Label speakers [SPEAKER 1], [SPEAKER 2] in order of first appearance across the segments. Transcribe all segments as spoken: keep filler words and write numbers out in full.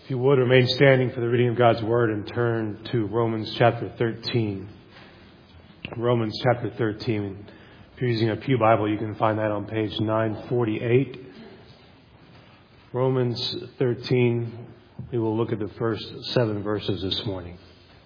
[SPEAKER 1] If you would, remain standing for the reading of God's Word and turn to Romans chapter thirteen. Romans chapter thirteen. If you're using a Pew Bible, you can find that on page nine forty-eight. Romans thirteen. We will look at the first seven verses this morning.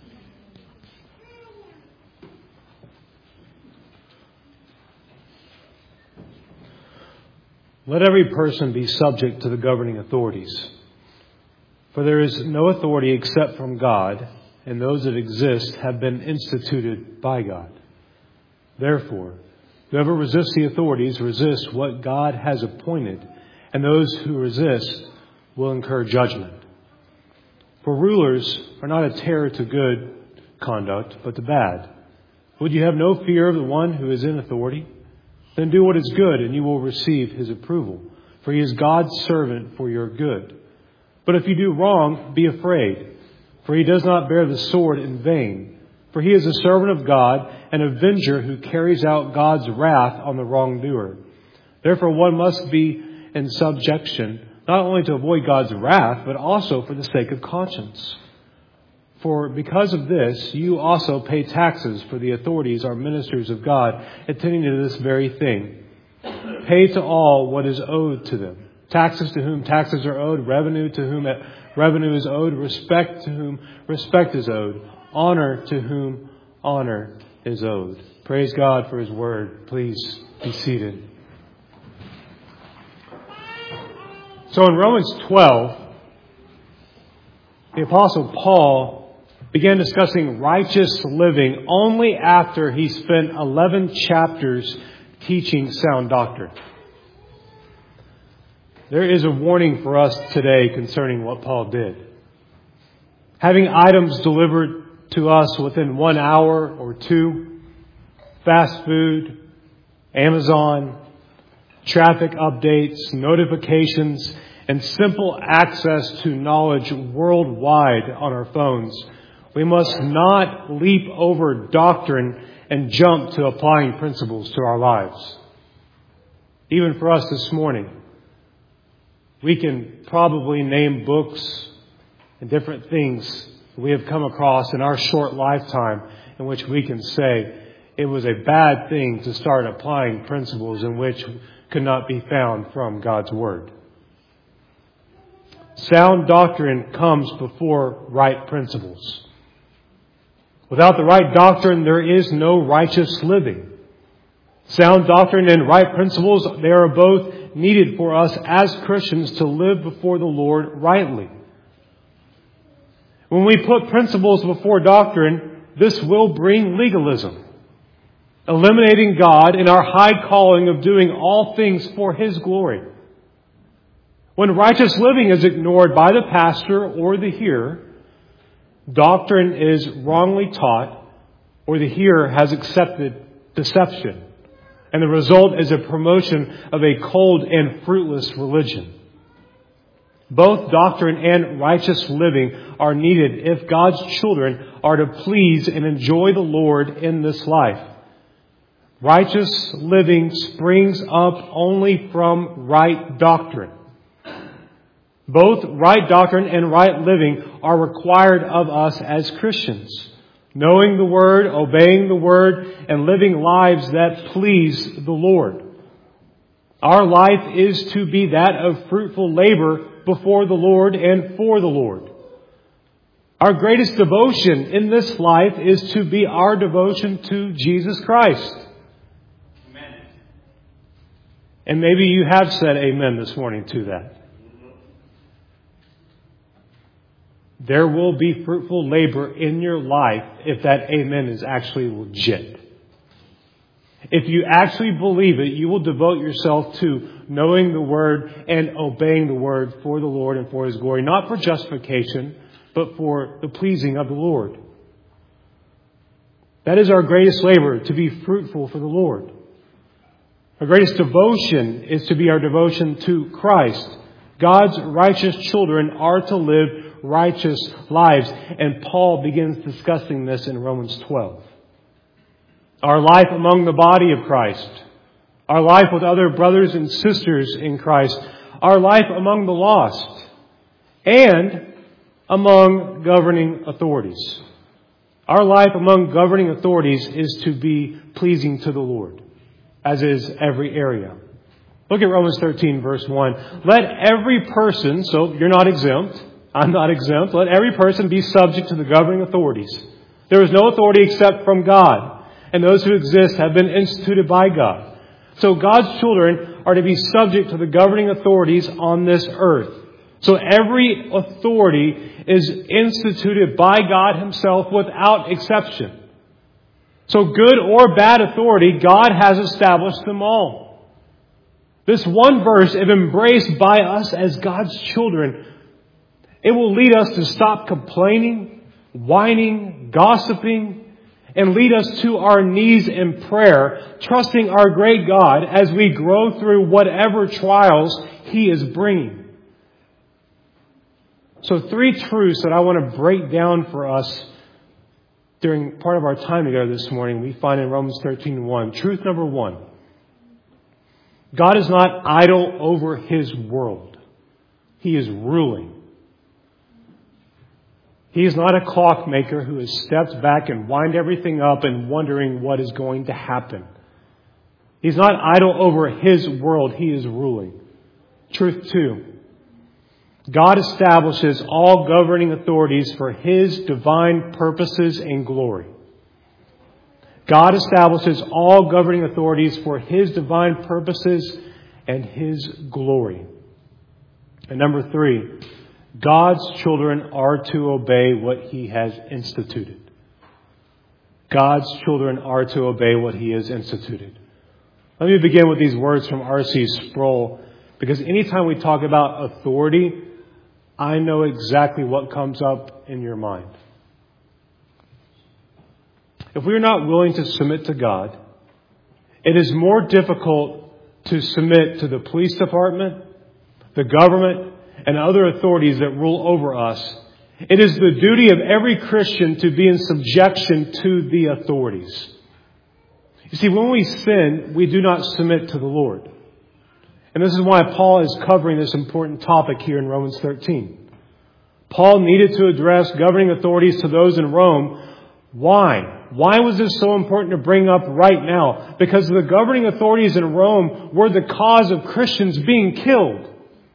[SPEAKER 1] Let every person be subject to the governing authorities. For there is no authority except from God, and those that exist have been instituted by God. Therefore, whoever resists the authorities resists what God has appointed, and those who resist will incur judgment. For rulers are not a terror to good conduct, but to bad. Would you have no fear of the one who is in authority? Then do what is good, and you will receive his approval. For he is God's servant for your good. But if you do wrong, be afraid. For he does not bear the sword in vain. For he is a servant of God, an avenger who carries out God's wrath on the wrongdoer. Therefore one must be in subjection, not only to avoid God's wrath, but also for the sake of conscience. For because of this, you also pay taxes, for the authorities are ministers of God, attending to this very thing. Pay to all what is owed to them. Taxes to whom taxes are owed, revenue to whom revenue is owed, respect to whom respect is owed, honor to whom honor is owed. Praise God for his word. Please be seated. So in Romans twelve, the Apostle Paul began discussing righteous living only after he spent eleven chapters teaching sound doctrine. There is a warning for us today concerning what Paul did. Having items delivered to us within one hour or two, fast food, Amazon, traffic updates, notifications, and simple access to knowledge worldwide on our phones, we must not leap over doctrine and jump to applying principles to our lives. Even for us this morning, we can probably name books and different things we have come across in our short lifetime in which we can say it was a bad thing to start applying principles in which could not be found from God's Word. Sound doctrine comes before right principles. Without the right doctrine, there is no righteous living. Sound doctrine and right principles, they are both needed for us as Christians to live before the Lord rightly. When we put principles before doctrine, this will bring legalism, eliminating God in our high calling of doing all things for His glory. When righteous living is ignored by the pastor or the hearer, doctrine is wrongly taught, or the hearer has accepted deception. And the result is a promotion of a cold and fruitless religion. Both doctrine and righteous living are needed if God's children are to please and enjoy the Lord in this life. Righteous living springs up only from right doctrine. Both right doctrine and right living are required of us as Christians. Knowing the Word, obeying the Word, and living lives that please the Lord. Our life is to be that of fruitful labor before the Lord and for the Lord. Our greatest devotion in this life is to be our devotion to Jesus Christ. Amen. And maybe you have said amen this morning to that. There will be fruitful labor in your life if that amen is actually legit. If you actually believe it, you will devote yourself to knowing the Word and obeying the Word for the Lord and for His glory. Not for justification, but for the pleasing of the Lord. That is our greatest labor, to be fruitful for the Lord. Our greatest devotion is to be our devotion to Christ. God's righteous children are to live righteous lives. And Paul begins discussing this in Romans twelve. Our life among the body of Christ. Our life with other brothers and sisters in Christ. Our life among the lost. And among governing authorities. Our life among governing authorities is to be pleasing to the Lord, as is every area. Look at Romans thirteen, verse one. Let every person, so you're not exempt, I'm not exempt, let every person be subject to the governing authorities. There is no authority except from God, and those who exist have been instituted by God. So God's children are to be subject to the governing authorities on this earth. So every authority is instituted by God Himself without exception. So good or bad authority, God has established them all. This one verse, if embraced by us as God's children, it will lead us to stop complaining, whining, gossiping, and lead us to our knees in prayer, trusting our great God as we grow through whatever trials He is bringing. So three truths that I want to break down for us during part of our time together this morning, we find in Romans thirteen one. Truth number one. God is not idle over His world. He is ruling. He is not a clockmaker who has stepped back and wind everything up and wondering what is going to happen. He's not idle over His world. He is ruling. Truth two. God establishes all governing authorities for His divine purposes and glory. God establishes all governing authorities for His divine purposes and His glory. And number three, God's children are to obey what He has instituted. God's children are to obey what He has instituted. Let me begin with these words from R C Sproul, because anytime we talk about authority, I know exactly what comes up in your mind. If we are not willing to submit to God, it is more difficult to submit to the police department, the government, and other authorities that rule over us. It is the duty of every Christian to be in subjection to the authorities. You see, when we sin, we do not submit to the Lord. And this is why Paul is covering this important topic here in Romans thirteen. Paul needed to address governing authorities to those in Rome. Why? Why was this so important to bring up right now? Because the governing authorities in Rome were the cause of Christians being killed.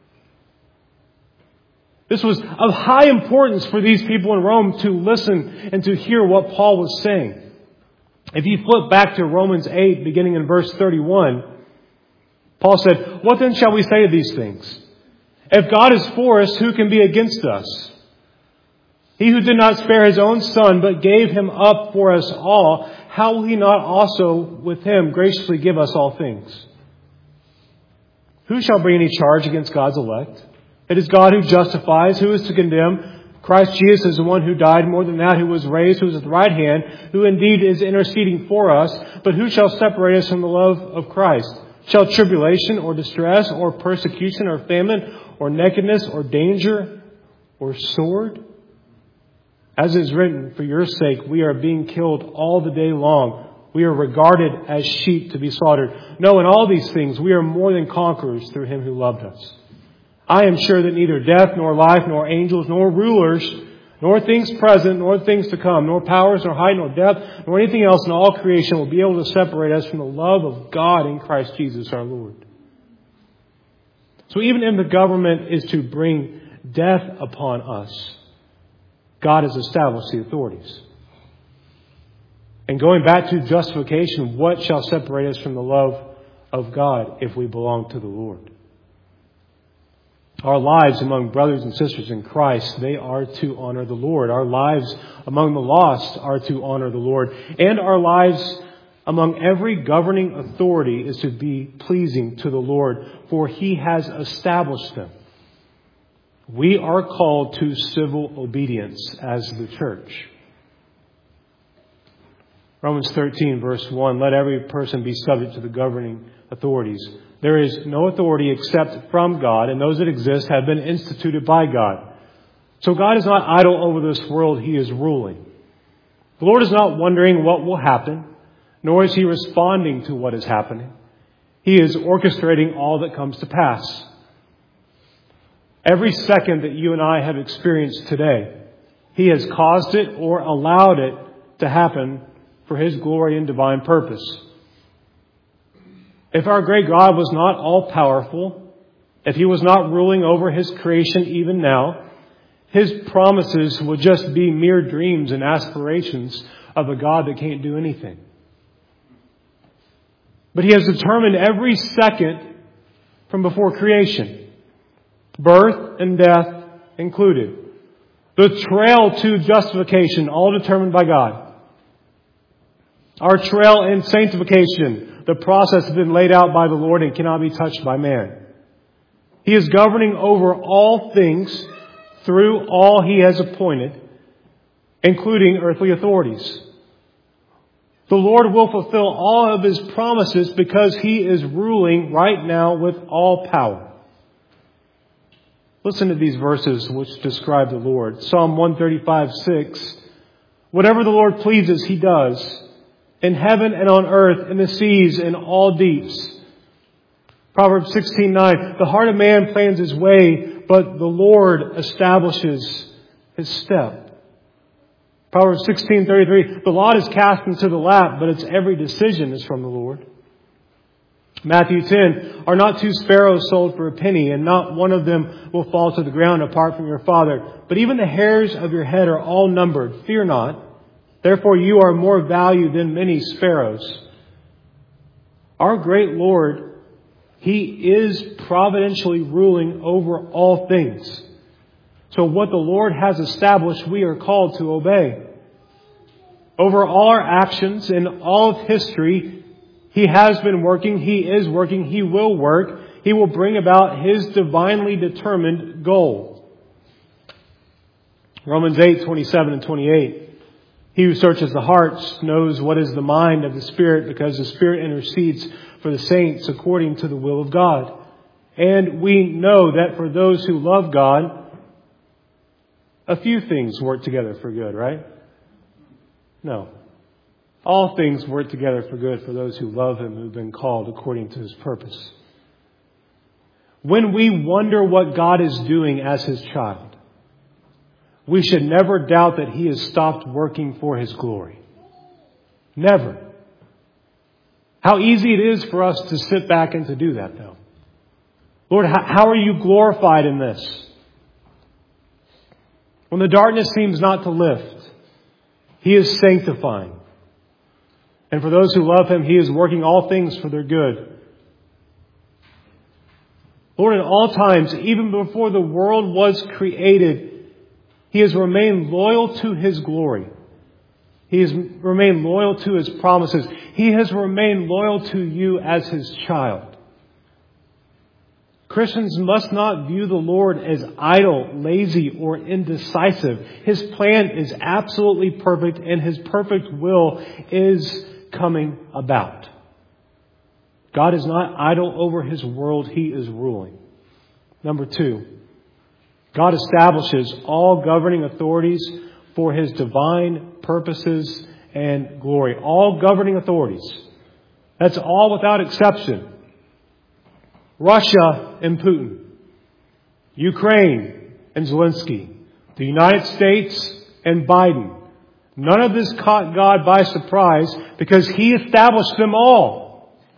[SPEAKER 1] This was of high importance for these people in Rome to listen and to hear what Paul was saying. If you flip back to Romans eight, beginning in verse thirty-one, Paul said, "What then shall we say to these things? If God is for us, who can be against us? He who did not spare His own Son, but gave Him up for us all, how will He not also with Him graciously give us all things? Who shall bring any charge against God's elect? It is God who justifies. Who is to condemn? Christ Jesus is the one who died, more than that, who was raised, who is at the right hand, who indeed is interceding for us. But who shall separate us from the love of Christ? Shall tribulation or distress or persecution or famine or nakedness or danger or sword? As is written, for your sake we are being killed all the day long. We are regarded as sheep to be slaughtered. No, in all these things we are more than conquerors through Him who loved us. I am sure that neither death, nor life, nor angels, nor rulers, nor things present, nor things to come, nor powers, nor height, nor depth, nor anything else in all creation will be able to separate us from the love of God in Christ Jesus our Lord." So even if the government is to bring death upon us, God has established the authorities. And going back to justification, what shall separate us from the love of God if we belong to the Lord? Our lives among brothers and sisters in Christ, they are to honor the Lord. Our lives among the lost are to honor the Lord. And our lives among every governing authority is to be pleasing to the Lord, for He has established them. We are called to civil obedience as the church. Romans thirteen, verse one, let every person be subject to the governing authorities. There is no authority except from God, and those that exist have been instituted by God. So God is not idle over this world. He is ruling. The Lord is not wondering what will happen, nor is He responding to what is happening. He is orchestrating all that comes to pass. Every second that you and I have experienced today, He has caused it or allowed it to happen for His glory and divine purpose. If our great God was not all-powerful, if He was not ruling over His creation even now, His promises would just be mere dreams and aspirations of a God that can't do anything. But He has determined every second from before creation, birth and death included. The trail to justification, all determined by God. Our trail in sanctification, the process has been laid out by the Lord and cannot be touched by man. He is governing over all things through all He has appointed, including earthly authorities. The Lord will fulfill all of His promises because He is ruling right now with all power. Listen to these verses which describe the Lord. Psalm one thirty-five, six. Whatever the Lord pleases, He does, in heaven and on earth, in the seas and all deeps. Proverbs sixteen, nine. The heart of man plans his way, but the Lord establishes his step. Proverbs sixteen, thirty-three. The lot is cast into the lap, but its every decision is from the Lord. Matthew ten, are not two sparrows sold for a penny, and not one of them will fall to the ground apart from your Father. But even the hairs of your head are all numbered. Fear not. Therefore you are more valued than many sparrows. Our great Lord, He is providentially ruling over all things. So what the Lord has established, we are called to obey. Over all our actions in all of history, He has been working, He is working, He will work. He will bring about His divinely determined goal. Romans eight, twenty-seven and twenty-eight. He who searches the hearts knows what is the mind of the Spirit, because the Spirit intercedes for the saints according to the will of God. And we know that for those who love God, a few things work together for good, right? No. All things work together for good for those who love Him, who've been called according to His purpose. When we wonder what God is doing as His child, we should never doubt that He has stopped working for His glory. Never. How easy it is for us to sit back and to do that, though. Lord, how are you glorified in this? When the darkness seems not to lift, He is sanctifying. And for those who love Him, He is working all things for their good. Lord, in all times, even before the world was created, He has remained loyal to His glory. He has remained loyal to His promises. He has remained loyal to you as His child. Christians must not view the Lord as idle, lazy, or indecisive. His plan is absolutely perfect, and His perfect will is coming about. God is not idle over His world. He is ruling. Number two, God establishes all governing authorities for His divine purposes and glory. All governing authorities. That's all without exception. Russia and Putin. Ukraine and Zelensky. The United States and Biden. None of this caught God by surprise because He established them all.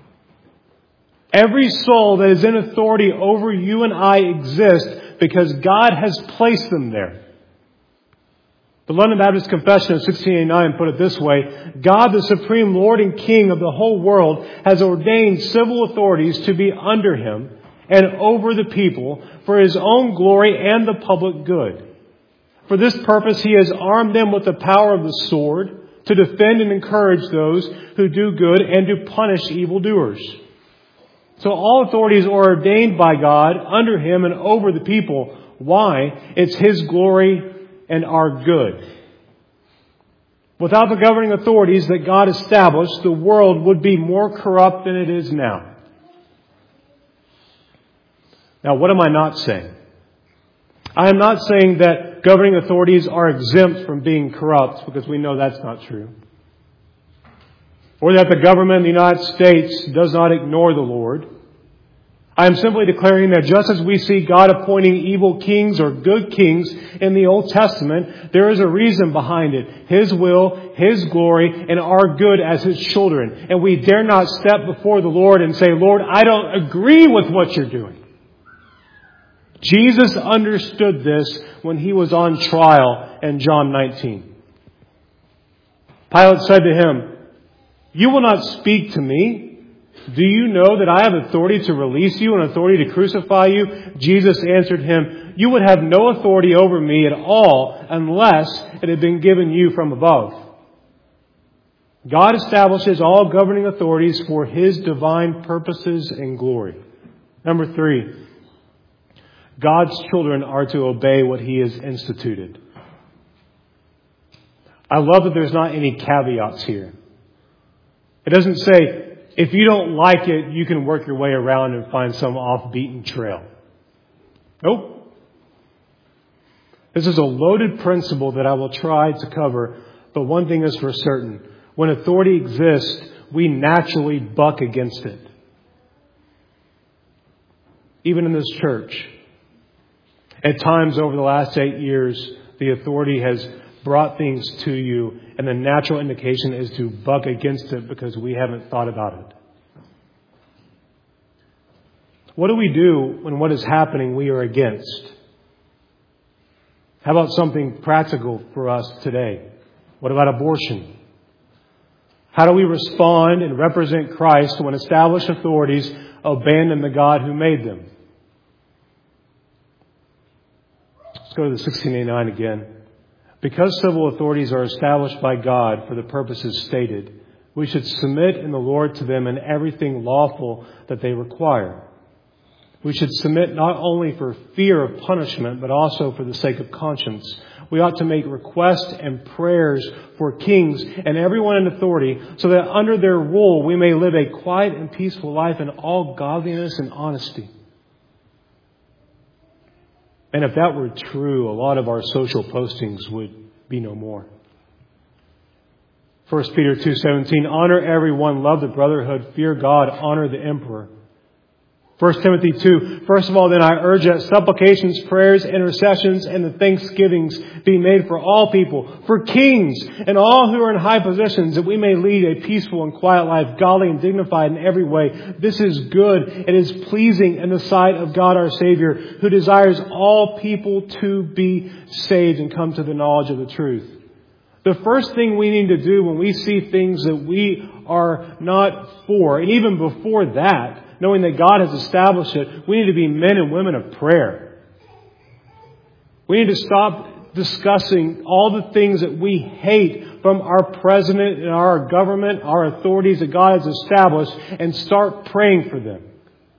[SPEAKER 1] Every soul that is in authority over you and I exists because God has placed them there. The London Baptist Confession of sixteen eighty-nine put it this way: God, the supreme Lord and King of the whole world, has ordained civil authorities to be under Him and over the people for His own glory and the public good. For this purpose, He has armed them with the power of the sword to defend and encourage those who do good and to punish evildoers. So all authorities are ordained by God under Him and over the people. Why? It's His glory and our good. Without the governing authorities that God established, the world would be more corrupt than it is now. Now, what am I not saying? I am not saying that governing authorities are exempt from being corrupt, because we know that's not true. Or that the government of the United States does not ignore the Lord. I am simply declaring that just as we see God appointing evil kings or good kings in the Old Testament, there is a reason behind it. His will, His glory, and our good as His children. And we dare not step before the Lord and say, Lord, I don't agree with what you're doing. Jesus understood this when He was on trial in John nineteen. Pilate said to Him, "You will not speak to me. Do you know that I have authority to release you and authority to crucify you?" Jesus answered him, "You would have no authority over me at all unless it had been given you from above." God establishes all governing authorities for His divine purposes and glory. Number three, God's children are to obey what He has instituted. I love that there's not any caveats here. It doesn't say, if you don't like it, you can work your way around and find some off-beaten trail. Nope. This is a loaded principle that I will try to cover, but one thing is for certain. When authority exists, we naturally buck against it. Even in this church. At times over the last eight years, the authority has brought things to you, and the natural indication is to buck against it because we haven't thought about it. What do we do when what is happening we are against? How about something practical for us today? What about abortion? How do we respond and represent Christ when established authorities abandon the God who made them? Let's go to the sixteen eighty-nine again. Because civil authorities are established by God for the purposes stated, we should submit in the Lord to them in everything lawful that they require. We should submit not only for fear of punishment, but also for the sake of conscience. We ought to make requests and prayers for kings and everyone in authority, so that under their rule we may live a quiet and peaceful life in all godliness and honesty. And if that were true, a lot of our social postings would be no more. First Peter two seventeen, honor everyone, love the brotherhood, fear God, honor the emperor. First Timothy two, first of all, then I urge that supplications, prayers, intercessions, and the thanksgivings be made for all people, for kings and all who are in high positions, that we may lead a peaceful and quiet life, godly and dignified in every way. This is good. It is pleasing in the sight of God our Savior, who desires all people to be saved and come to the knowledge of the truth. The first thing we need to do when we see things that we are not for, and even before that, knowing that God has established it, we need to be men and women of prayer. We need to stop discussing all the things that we hate from our president and our government, our authorities that God has established, and start praying for them.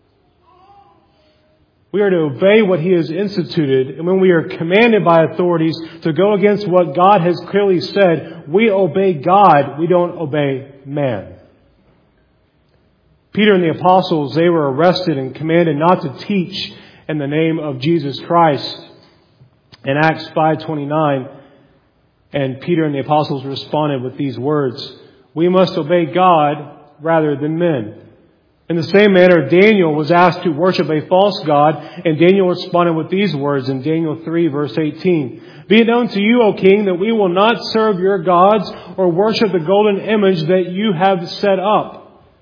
[SPEAKER 1] We are to obey what He has instituted, and when we are commanded by authorities to go against what God has clearly said, we obey God, we don't obey man. Peter and the apostles, they were arrested and commanded not to teach in the name of Jesus Christ. In Acts five twenty-nine, and Peter and the apostles responded with these words, we must obey God rather than men. In the same manner, Daniel was asked to worship a false god, and Daniel responded with these words in Daniel three verse eighteen. Be it known to you, O king, that we will not serve your gods or worship the golden image that you have set up.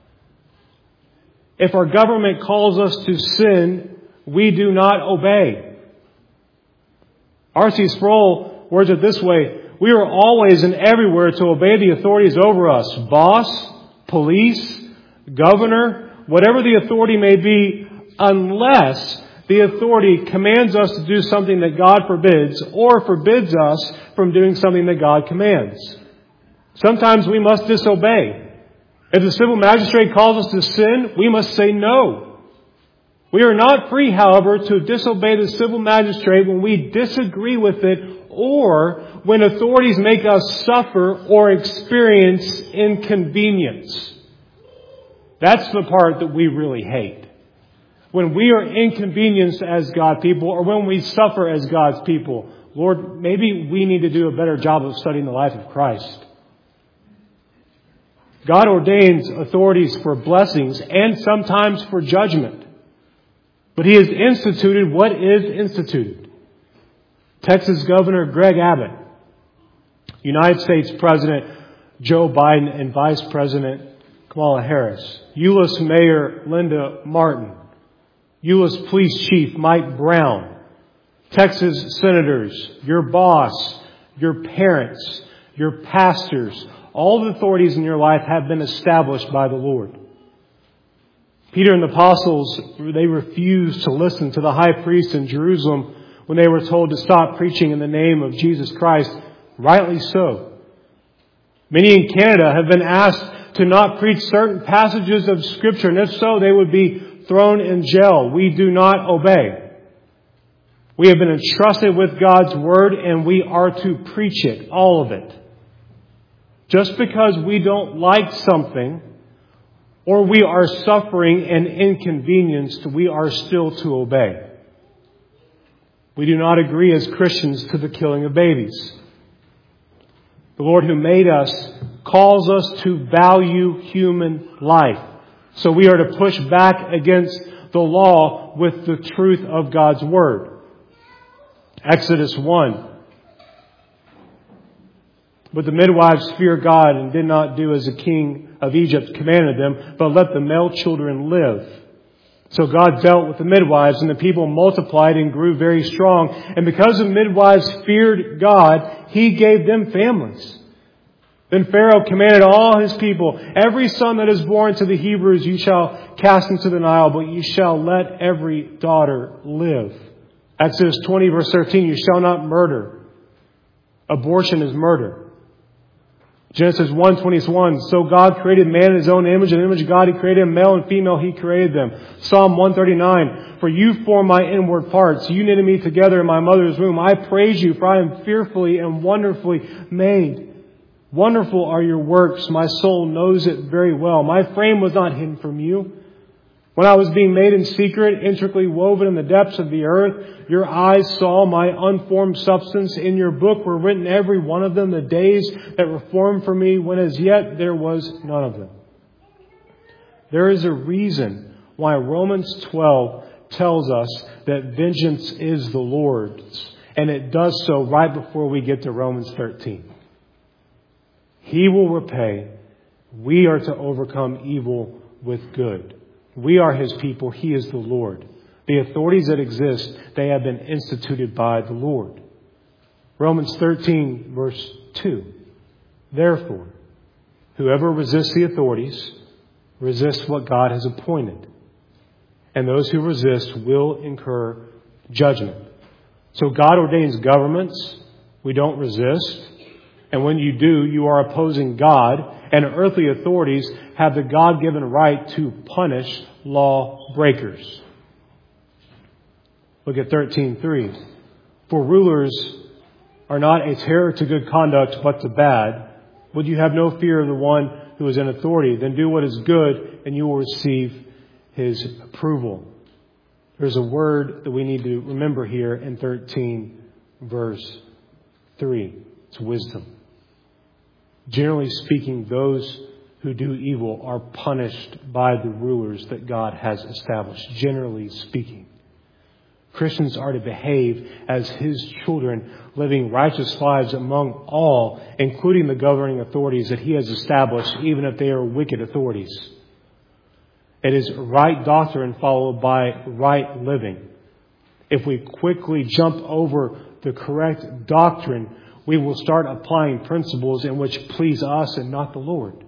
[SPEAKER 1] If our government calls us to sin, we do not obey. R C Sproul words it this way, we are always and everywhere to obey the authorities over us, boss, police, governor, whatever the authority may be, unless the authority commands us to do something that God forbids or forbids us from doing something that God commands. Sometimes we must disobey. If the civil magistrate calls us to sin, we must say no. We are not free, however, to disobey the civil magistrate when we disagree with it or when authorities make us suffer or experience inconvenience. That's the part that we really hate. When we are inconvenienced as God's people or when we suffer as God's people, Lord, maybe we need to do a better job of studying the life of Christ. God ordains authorities for blessings and sometimes for judgment. But He has instituted what is instituted. Texas Governor Greg Abbott, United States President Joe Biden, and Vice President Kamala Harris, Euless Mayor Linda Martin, Euless Police Chief Mike Brown, Texas Senators, your boss, your parents, your pastors, all the authorities in your life have been established by the Lord. Peter and the apostles, they refused to listen to the high priest in Jerusalem when they were told to stop preaching in the name of Jesus Christ. Rightly so. Many in Canada have been asked to not preach certain passages of Scripture, and if so, they would be thrown in jail. We do not obey. We have been entrusted with God's Word, and we are to preach it, all of it. Just because we don't like something, or we are suffering an inconvenience, we are still to obey. We do not agree as Christians to the killing of babies. The Lord who made us calls us to value human life. So we are to push back against the law with the truth of God's Word. Exodus one. But the midwives feared God and did not do as the king of Egypt commanded them, but let the male children live. So God dealt with the midwives, and the people multiplied and grew very strong. And because the midwives feared God, He gave them families. Then Pharaoh commanded all his people, every son that is born to the Hebrews you shall cast into the Nile, but you shall let every daughter live. Exodus twenty verse thirteen, you shall not murder. Abortion is murder. Genesis one twenty-one, so God created man in His own image. In the image of God He created him, male and female He created them. Psalm one thirty-nine, for you formed my inward parts. You knitted me together in my mother's womb. I praise you, for I am fearfully and wonderfully made. Wonderful are your works. My soul knows it very well. My frame was not hidden from you. When I was being made in secret, intricately woven in the depths of the earth, your eyes saw my unformed substance. In your book were written every one of them, the days that were formed for me, when as yet there was none of them. There is a reason why Romans twelve tells us that vengeance is the Lord's. And it does so right before we get to Romans thirteen. He will repay. We are to overcome evil with good. We are His people. He is the Lord. The authorities that exist, they have been instituted by the Lord. Romans thirteen verse two. Therefore, whoever resists the authorities resists what God has appointed. And those who resist will incur judgment. So God ordains governments. We don't resist. And when you do, you are opposing God. And earthly authorities have the God-given right to punish law breakers. Look at thirteen three. For rulers are not a terror to good conduct, but to bad. Would you have no fear of the one who is in authority? Then do what is good, and you will receive His approval. There's a word that we need to remember here in thirteen verse three. It's wisdom. Generally speaking, those who do evil are punished by the rulers that God has established. Generally speaking, Christians are to behave as His children, living righteous lives among all, including the governing authorities that He has established, even if they are wicked authorities. It is right doctrine followed by right living. If we quickly jump over the correct doctrine, we will start applying principles in which please us and not the Lord.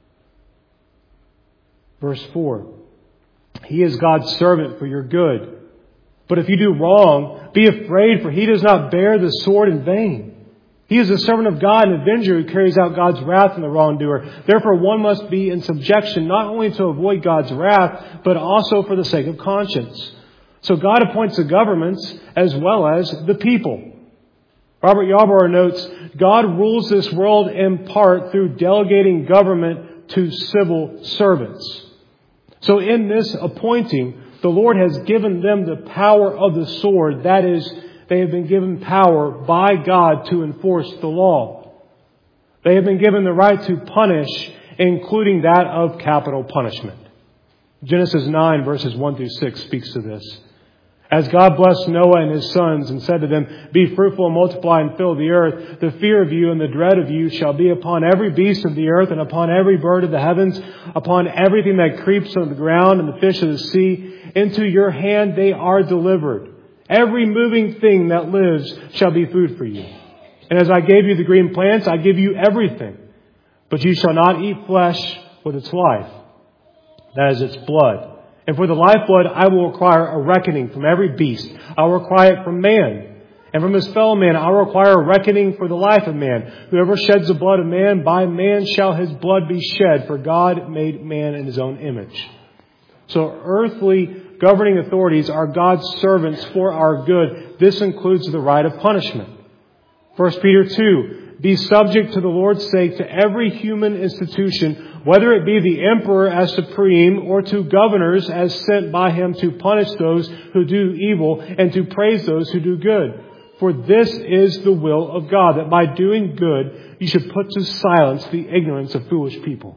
[SPEAKER 1] Verse four. He is God's servant for your good. But if you do wrong, be afraid, for He does not bear the sword in vain. He is the servant of God, an avenger who carries out God's wrath on the wrongdoer. Therefore, one must be in subjection, not only to avoid God's wrath, but also for the sake of conscience. So God appoints the governments as well as the people. Robert Yarborough notes, God rules this world in part through delegating government to civil servants. So in this appointing, the Lord has given them the power of the sword. That is, they have been given power by God to enforce the law. They have been given the right to punish, including that of capital punishment. Genesis nine verses one through six speaks to this. As God blessed Noah and his sons and said to them, "Be fruitful and multiply and fill the earth," the fear of you and the dread of you shall be upon every beast of the earth and upon every bird of the heavens, upon everything that creeps on the ground and the fish of the sea. Into your hand they are delivered. Every moving thing that lives shall be food for you. And as I gave you the green plants, I give you everything. But you shall not eat flesh with its life, that is its blood. And for the lifeblood I will require a reckoning from every beast. I will require it from man. And from his fellow man I will require a reckoning for the life of man. Whoever sheds the blood of man, by man shall his blood be shed. For God made man in his own image. So earthly governing authorities are God's servants for our good. This includes the right of punishment. First Peter two, be subject to the Lord's sake to every human institution, whether it be the emperor as supreme or to governors as sent by him to punish those who do evil and to praise those who do good. For this is the will of God, that by doing good you should put to silence the ignorance of foolish people.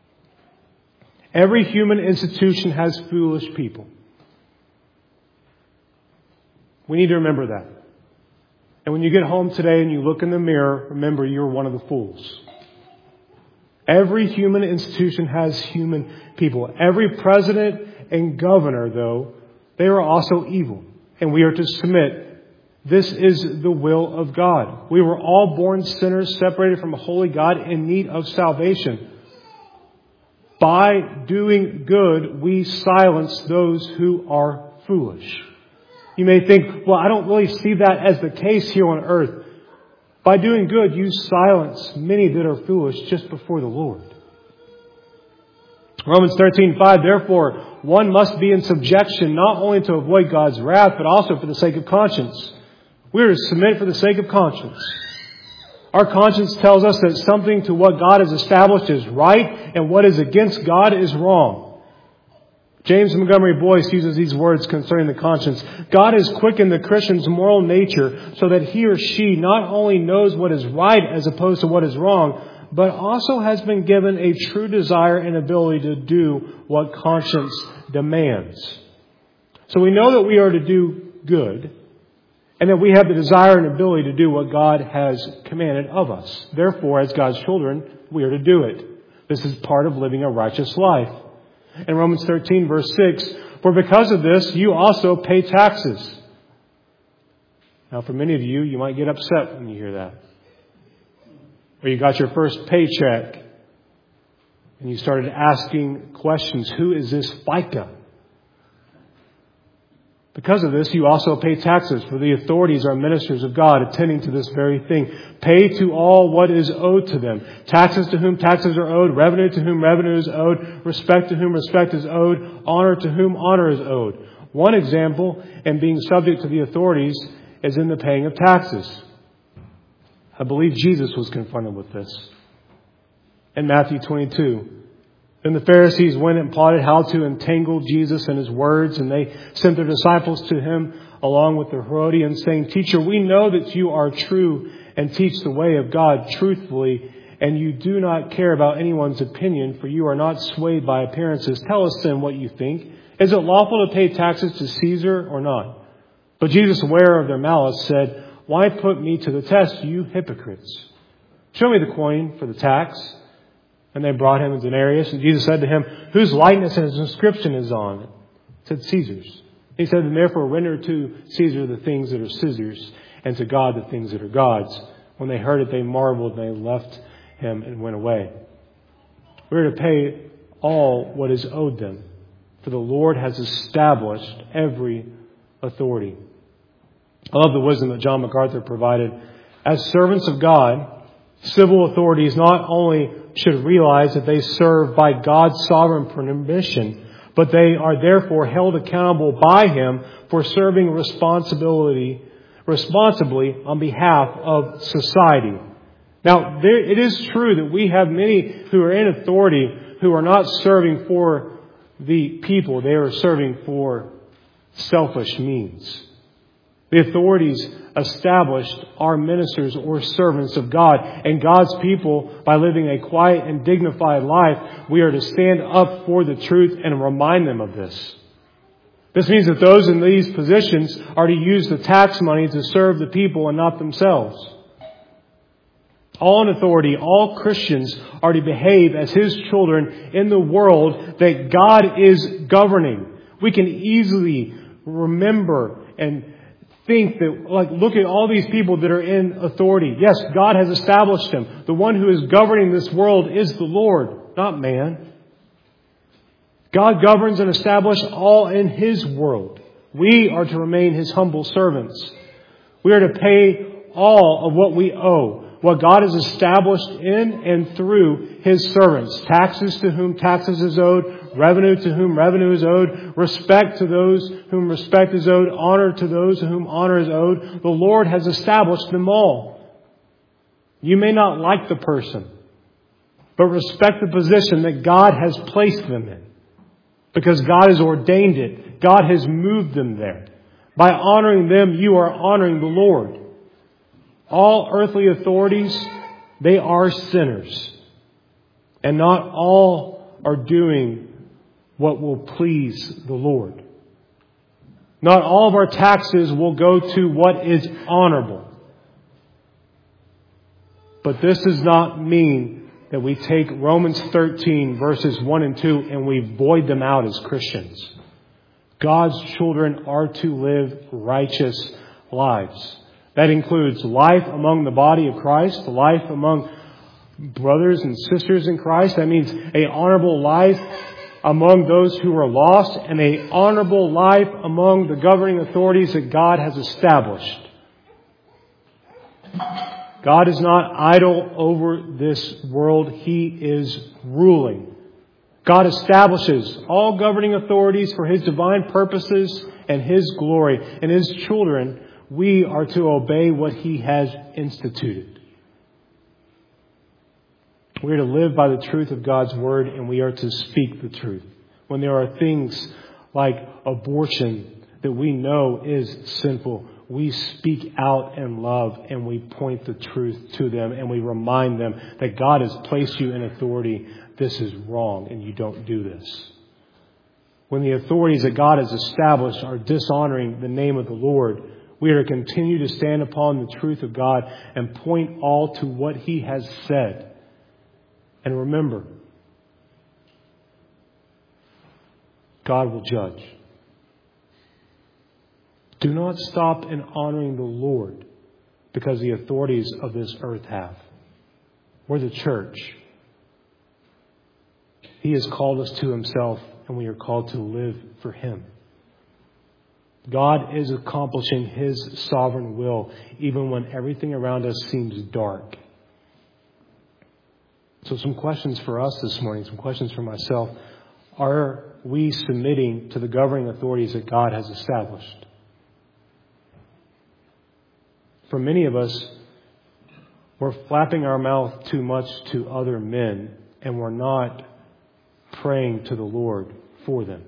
[SPEAKER 1] Every human institution has foolish people. We need to remember that. And when you get home today and you look in the mirror, remember you're one of the fools. Every human institution has human people. Every president and governor, though, they are also evil. And we are to submit. This is the will of God. We were all born sinners, separated from a holy God, in need of salvation. By doing good, we silence those who are foolish. You may think, well, I don't really see that as the case here on earth. By doing good, you silence many that are foolish just before the Lord. Romans thirteen five, therefore, one must be in subjection not only to avoid God's wrath, but also for the sake of conscience. We are to submit for the sake of conscience. Our conscience tells us that something to what God has established is right and what is against God is wrong. James Montgomery Boyce uses these words concerning the conscience. God has quickened the Christian's moral nature so that he or she not only knows what is right as opposed to what is wrong, but also has been given a true desire and ability to do what conscience demands. So we know that we are to do good, and that we have the desire and ability to do what God has commanded of us. Therefore, as God's children, we are to do it. This is part of living a righteous life. In Romans thirteen, verse six, for because of this, you also pay taxes. Now, for many of you, you might get upset when you hear that. Or you got your first paycheck and you started asking questions. Who is this FICA? Because of this, you also pay taxes, for the authorities are ministers of God, attending to this very thing. Pay to all what is owed to them. Taxes to whom taxes are owed, revenue to whom revenue is owed, respect to whom respect is owed, honor to whom honor is owed. One example in being subject to the authorities is in the paying of taxes. I believe Jesus was confronted with this. In Matthew twenty-two. Then the Pharisees went and plotted how to entangle Jesus in his words, and they sent their disciples to him along with the Herodians, saying, Teacher, we know that you are true and teach the way of God truthfully, and you do not care about anyone's opinion, for you are not swayed by appearances. Tell us then what you think. Is it lawful to pay taxes to Caesar or not? But Jesus, aware of their malice, said, Why put me to the test, you hypocrites? Show me the coin for the tax. And they brought him a denarius, and Jesus said to him, Whose likeness and his inscription is on it? He said, Caesar's. He said, And therefore render to Caesar the things that are Caesar's, and to God the things that are God's. When they heard it, they marveled, and they left him and went away. We are to pay all what is owed them, for the Lord has established every authority. I love the wisdom that John MacArthur provided. As servants of God, civil authorities not only should realize that they serve by God's sovereign permission, but they are therefore held accountable by Him for serving responsibility, responsibly on behalf of society. Now, there, it is true that we have many who are in authority who are not serving for the people. They are serving for selfish means. The authorities established are ministers or servants of God. And God's people, by living a quiet and dignified life, we are to stand up for the truth and remind them of this. This means that those in these positions are to use the tax money to serve the people and not themselves. All in authority, all Christians are to behave as His children in the world that God is governing. We can easily remember and think that, like, look at all these people that are in authority. Yes, God has established them. The one who is governing this world is the Lord, not man. God governs and establishes all in His world. We are to remain His humble servants. We are to pay all of what we owe, what God has established in and through His servants. Taxes to whom taxes is owed, revenue to whom revenue is owed, respect to those whom respect is owed, honor to those to whom honor is owed. The Lord has established them all. You may not like the person, but respect the position that God has placed them in. Because God has ordained it. God has moved them there. By honoring them, you are honoring the Lord. All earthly authorities, they are sinners. And not all are doing what will please the Lord. Not all of our taxes will go to what is honorable. But this does not mean that we take Romans thirteen verses one and two and we void them out as Christians. God's children are to live righteous lives. That includes life among the body of Christ, life among brothers and sisters in Christ. That means an honorable life among those who are lost and an honorable life among the governing authorities that God has established. God is not idle over this world. He is ruling. God establishes all governing authorities for His divine purposes and His glory. And His children, we are to obey what He has instituted. We are to live by the truth of God's Word, and we are to speak the truth. When there are things like abortion that we know is sinful, we speak out in love and we point the truth to them and we remind them that God has placed you in authority. This is wrong and you don't do this. When the authorities that God has established are dishonoring the name of the Lord, we are to continue to stand upon the truth of God and point all to what He has said. And remember, God will judge. Do not stop in honoring the Lord because the authorities of this earth have. We're the church. He has called us to Himself and we are called to live for Him. God is accomplishing His sovereign will even when everything around us seems dark. So some questions for us this morning, some questions for myself. Are we submitting to the governing authorities that God has established? For many of us, we're flapping our mouth too much to other men and we're not praying to the Lord for them.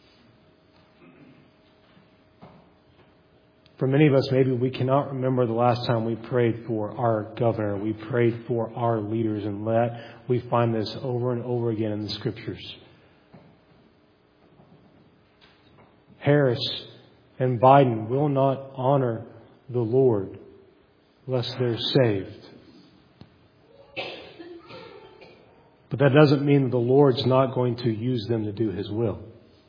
[SPEAKER 1] For many of us, maybe we cannot remember the last time we prayed for our governor. We prayed for our leaders, and that we find this over and over again in the Scriptures. Harris and Biden will not honor the Lord unless they're saved. But that doesn't mean that the Lord's not going to use them to do His will.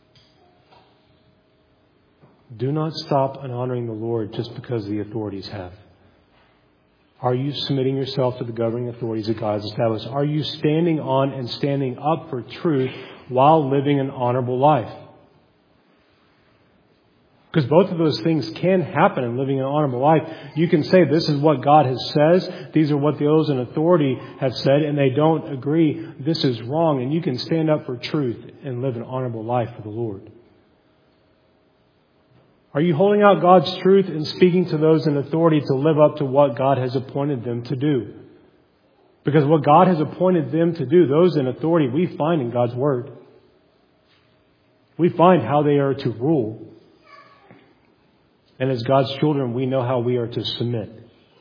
[SPEAKER 1] Do not stop in honoring the Lord just because the authorities have. Are you submitting yourself to the governing authorities that God has established? Are you standing on and standing up for truth while living an honorable life? Because both of those things can happen in living an honorable life. You can say, this is what God has says. These are what those in authority have said, and they don't agree. This is wrong. And you can stand up for truth and live an honorable life for the Lord. Are you holding out God's truth and speaking to those in authority to live up to what God has appointed them to do? Because what God has appointed them to do, those in authority, we find in God's Word. We find how they are to rule. And as God's children, we know how we are to submit.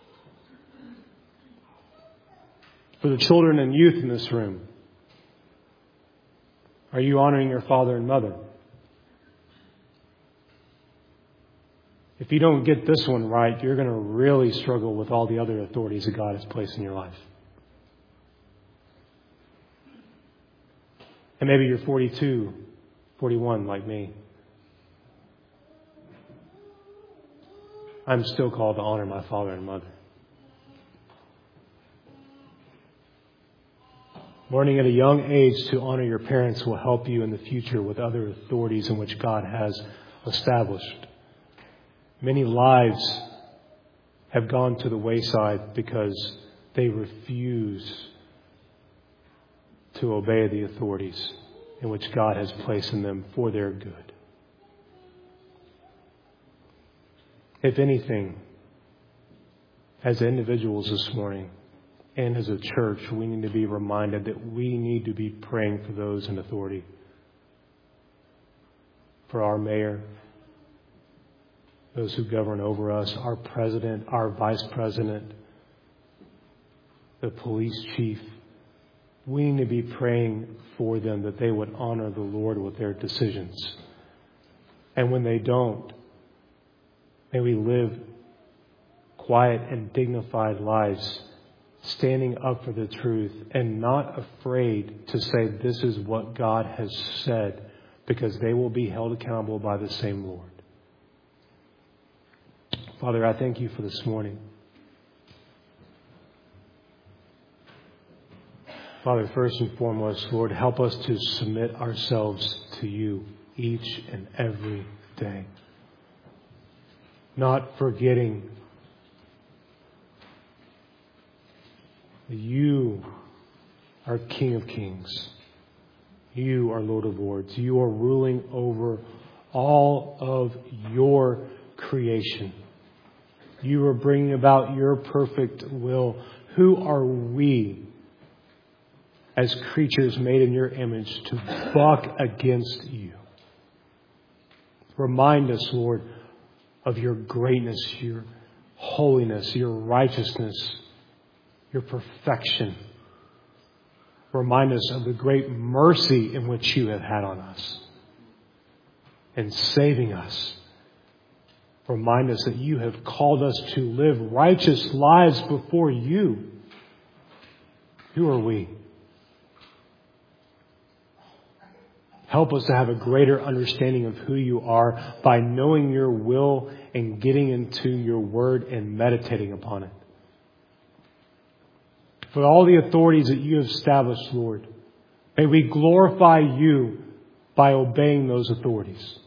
[SPEAKER 1] For the children and youth in this room, are you honoring your father and mother? If you don't get this one right, you're going to really struggle with all the other authorities that God has placed in your life. And maybe you're forty-two, forty-one like me. I'm still called to honor my father and mother. Learning at a young age to honor your parents will help you in the future with other authorities in which God has established. Many lives have gone to the wayside because they refuse to obey the authorities in which God has placed in them for their good. If anything, as individuals this morning and as a church, we need to be reminded that we need to be praying for those in authority. For our mayor, those who govern over us, our president, our vice president, the police chief. We need to be praying for them that they would honor the Lord with their decisions. And when they don't, may we live quiet and dignified lives, standing up for the truth and not afraid to say this is what God has said, because they will be held accountable by the same Lord. Father, I thank you for this morning. Father, first and foremost, Lord, help us to submit ourselves to you each and every day. Not forgetting that you are King of Kings. You are Lord of Lords. You are ruling over all of your creation. You are bringing about your perfect will. Who are we as creatures made in your image to buck against you? Remind us, Lord, of your greatness, your holiness, your righteousness, your perfection. Remind us of the great mercy in which you have had on us in saving us. Remind us that you have called us to live righteous lives before you. Who are we? Help us to have a greater understanding of who you are by knowing your will and getting into your word and meditating upon it. For all the authorities that you have established, Lord, may we glorify you by obeying those authorities.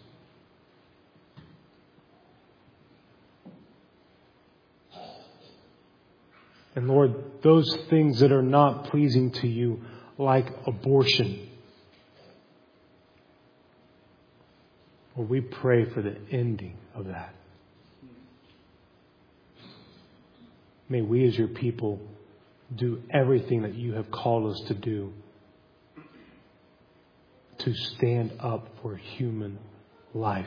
[SPEAKER 1] And Lord, those things that are not pleasing to you, like abortion, Lord, we pray for the ending of that. May we as your people do everything that you have called us to do to stand up for human life.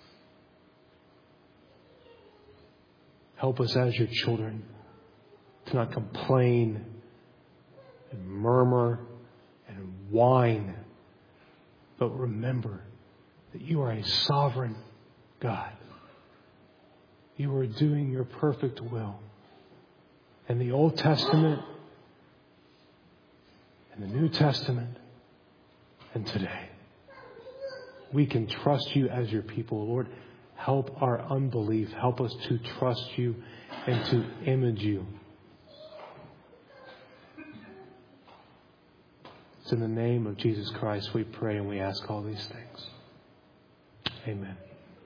[SPEAKER 1] Help us as your children to not complain and murmur and whine, but remember that you are a sovereign God. You are doing your perfect will. In the Old Testament, in the New Testament, and today. We can trust you as your people. Lord, help our unbelief. Help us to trust you and to image you. It's in the name of Jesus Christ we pray and we ask all these things. Amen.